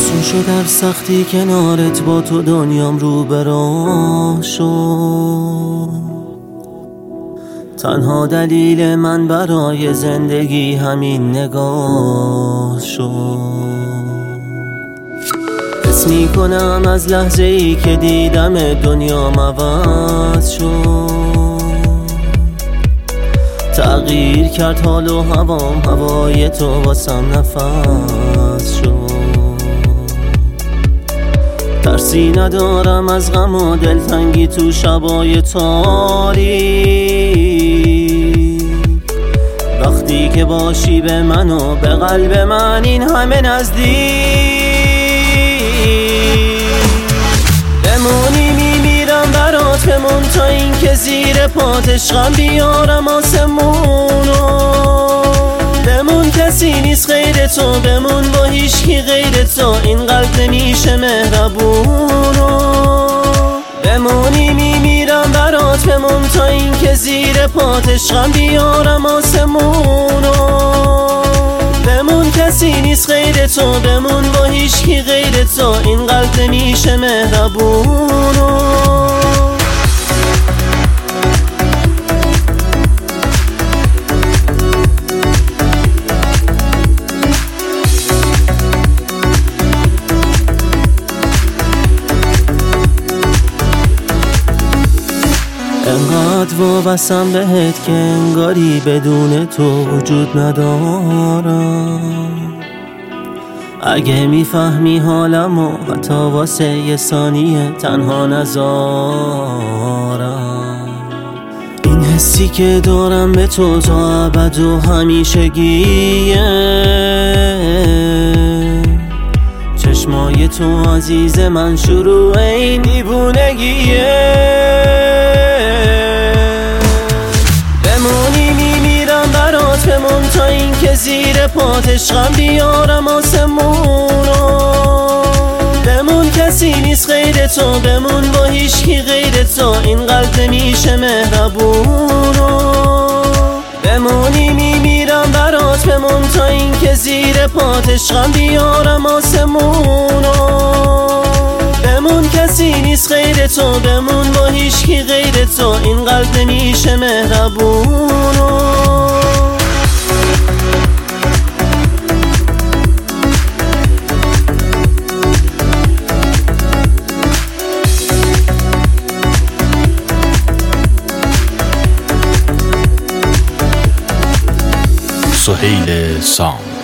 آسون شد در سختی کنارت، با تو دنیام رو به راه شد. تنها دلیل من برای زندگی همین نگاه شد. حس میکنم از لحظه ای که دیدم دنیام عوض شد. تغییر کرد حال و هوام، هوای تو واسم نفس شد. ترسی ندارم از غم و دلتنگی تو شبای تاریک. وقتی که باشی به من و به قلب من این همه نزدیک. بمونی میمیرم برات، بمون تا این که زیر پات عشقم بیارم آسمونو. بمون کسی نیست غیر تو، بمون با هیچکی غیر تو، این قلب نمیشه مهربونو. بمونی میمیرم برات، بمون تا این که زیر پات عشقم بیارم آسمونو. بمون کسی نیست غیر تو، بمون با هیچکی غیر تو، این قلب نمیشه مهربونو. انقدر وابستم بهت که انگاری بدون تو وجود ندارم. اگه میفهمی حالمو حتی واسه یه ثانیه تنها نذارم. این حسی که دارم به تو تا ابد و همیشگیه. چشمای تو عزیز من شروع این دیوونگیه. بمونی میمیرم برات، بمون تا این که زیر پات عشقم بیارم آسمونو. بمون کسی نیست غیر تو، بمون با هیچکی غیر تو، این قلب نمیشه مهربونو. بمونی میمیرم برات، بمون تا این که زیر پات عشقم بیارم آسمونو. بمون کسی نیست غیر تو، بمون با هیچکی غیر تو، این قلب نمیشه مهربونو. سهیل سام